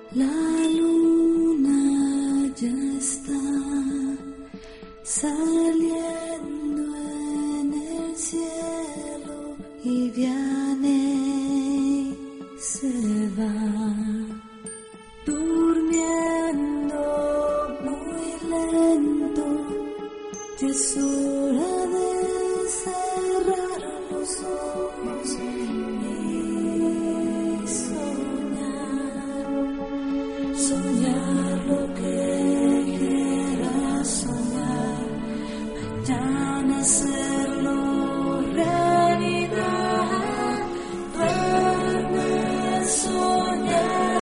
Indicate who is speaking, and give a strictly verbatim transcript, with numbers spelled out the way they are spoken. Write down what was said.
Speaker 1: La luna ya está saliendo en el cielo y Vianney se va durmiendo muy lento. Jesús